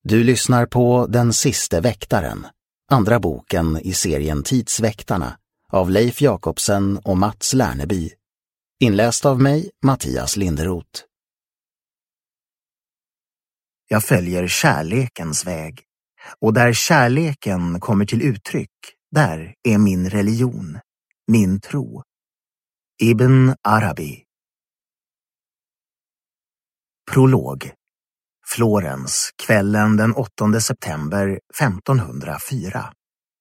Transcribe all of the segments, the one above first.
Du lyssnar på Den siste väktaren, andra boken i serien Tidsväktarna av Leif Jakobsen och Mats Lärneby. Inläst av mig, Mattias Linderoth. Jag följer kärlekens väg, och där kärleken kommer till uttryck, där är min religion, min tro. Ibn Arabi. Prolog. Florens, kvällen den 8 september 1504.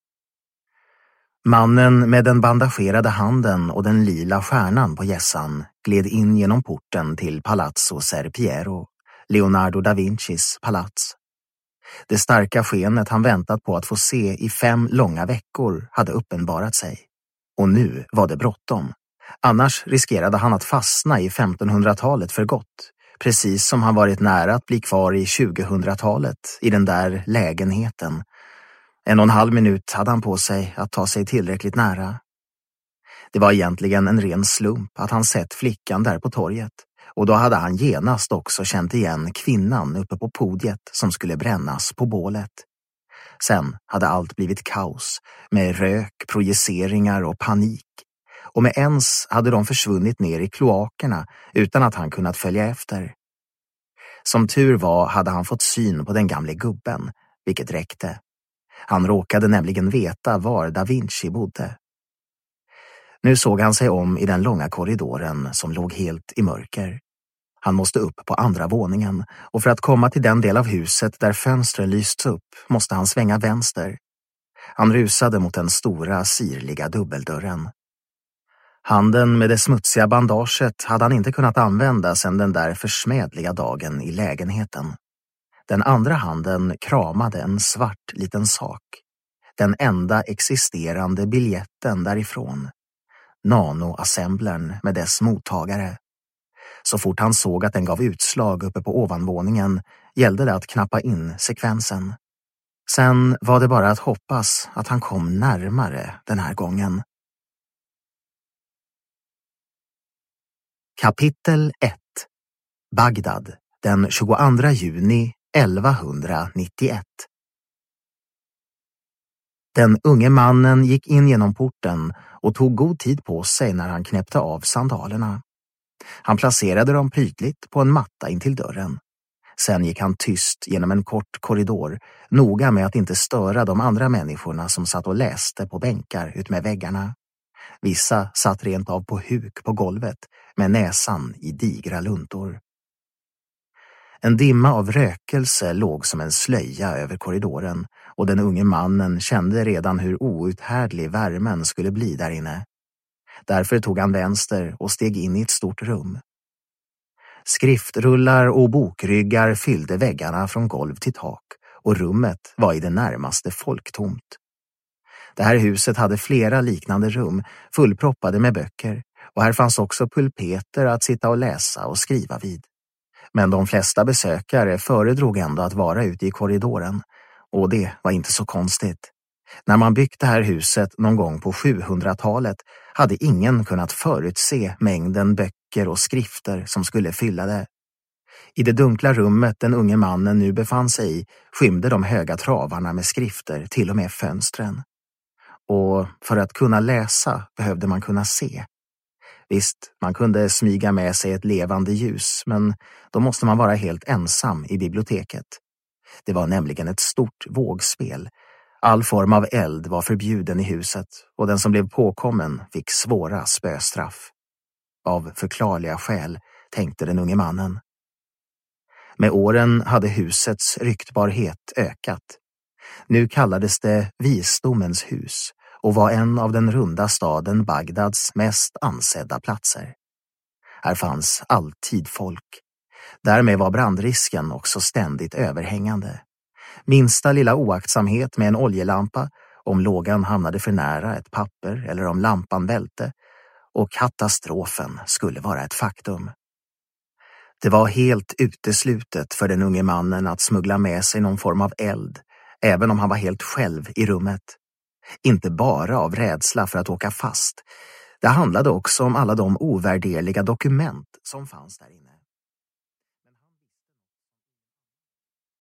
Mannen med den bandagerade handen och den lila stjärnan på hjässan gled in genom porten till Palazzo Ser Piero, Leonardo da Vincis palats. Det starka skenet han väntat på att få se i 5 långa veckor hade uppenbarat sig. Och nu var det bråttom. Annars riskerade han att fastna i 1500-talet för gott. Precis som han varit nära att bli kvar i 2000-talet i den där lägenheten. 1,5 minut hade han på sig att ta sig tillräckligt nära. Det var egentligen en ren slump att han sett flickan där på torget. Och då hade han genast också känt igen kvinnan uppe på podiet som skulle brännas på bålet. Sen hade allt blivit kaos med rök, projiceringar och panik. Och med ens hade de försvunnit ner i kloakerna utan att han kunnat följa efter. Som tur var hade han fått syn på den gamle gubben, vilket räckte. Han råkade nämligen veta var Da Vinci bodde. Nu såg han sig om i den långa korridoren som låg helt i mörker. Han måste upp på andra våningen, och för att komma till den del av huset där fönstren lysts upp måste han svänga vänster. Han rusade mot den stora sirliga dubbeldörren. Handen med det smutsiga bandaget hade han inte kunnat använda sedan den där försmädliga dagen i lägenheten. Den andra handen kramade en svart liten sak. Den enda existerande biljetten därifrån. Nanoassemblern med dess mottagare. Så fort han såg att den gav utslag uppe på ovanvåningen gällde det att knappa in sekvensen. Sen var det bara att hoppas att han kom närmare den här gången. Kapitel 1. Bagdad, den 22 juni 1191. Den unge mannen gick in genom porten och tog god tid på sig när han knäppte av sandalerna. Han placerade dem prydligt på en matta intill dörren. Sen gick han tyst genom en kort korridor, noga med att inte störa de andra människorna som satt och läste på bänkar utmed väggarna. Vissa satt rent av på huk på golvet med näsan i digra luntor. En dimma av rökelse låg som en slöja över korridoren, och den unge mannen kände redan hur outhärdlig värmen skulle bli där inne. Därför tog han vänster och steg in i ett stort rum. Skriftrullar och bokryggar fyllde väggarna från golv till tak, och rummet var i det närmaste folktomt. Det här huset hade flera liknande rum, fullproppade med böcker, och här fanns också pulpeter att sitta och läsa och skriva vid. Men de flesta besökare föredrog ändå att vara ute i korridoren, och det var inte så konstigt. När man byggt det här huset någon gång på 700-talet hade ingen kunnat förutse mängden böcker och skrifter som skulle fylla det. I det dunkla rummet den unge mannen nu befann sig i skymde de höga travarna med skrifter till och med fönstren. Och för att kunna läsa behövde man kunna se. Visst, man kunde smyga med sig ett levande ljus, men då måste man vara helt ensam i biblioteket. Det var nämligen ett stort vågspel. All form av eld var förbjuden i huset, och den som blev påkommen fick svåra spöstraff. Av förklarliga skäl, tänkte den unge mannen. Med åren hade husets ryktbarhet ökat. Nu kallades det Visdomens hus och var en av den runda staden Bagdads mest ansedda platser. Här fanns alltid folk. Därmed var brandrisken också ständigt överhängande. Minsta lilla oaktsamhet med en oljelampa, om lågan hamnade för nära ett papper eller om lampan välte, och katastrofen skulle vara ett faktum. Det var helt uteslutet för den unge mannen att smuggla med sig någon form av eld, även om han var helt själv i rummet. Inte bara av rädsla för att åka fast. Det handlade också om alla de ovärderliga dokument som fanns där inne.